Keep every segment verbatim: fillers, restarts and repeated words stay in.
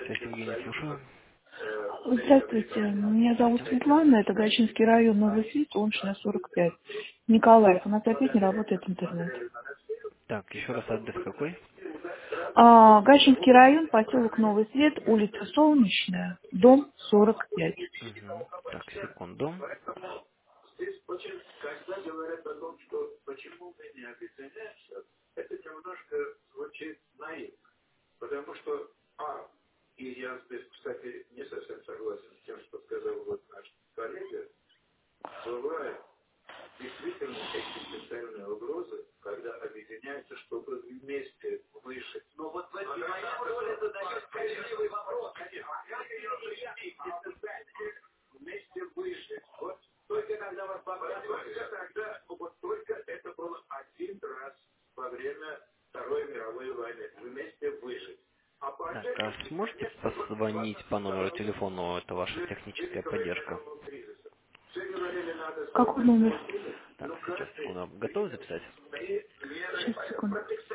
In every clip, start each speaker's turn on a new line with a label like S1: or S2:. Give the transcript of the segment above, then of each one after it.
S1: шесть, Евгений, слушаю.
S2: Здравствуйте, меня зовут
S1: Здравствуйте.
S2: Светлана, это Гайчинский район, Новый Свет, Солнечная, сорок пять. Николаев, у нас опять не работает интернет.
S1: Так, еще раз адрес какой?
S2: А, Гайчинский район, поселок Новый Свет, улица Солнечная, дом сорок пять.
S1: Угу. Так, секунду. Так, а сможете позвонить по номеру телефона, это ваша техническая поддержка?
S2: Какой номер?
S1: Так, сейчас, секунду. Готовы записать?
S2: Сейчас, секунду.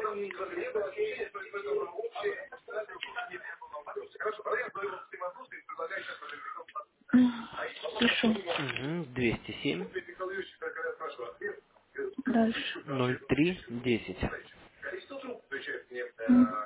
S2: Пишу.
S1: Угу. двести семь
S2: Дальше.
S1: ноль три десять.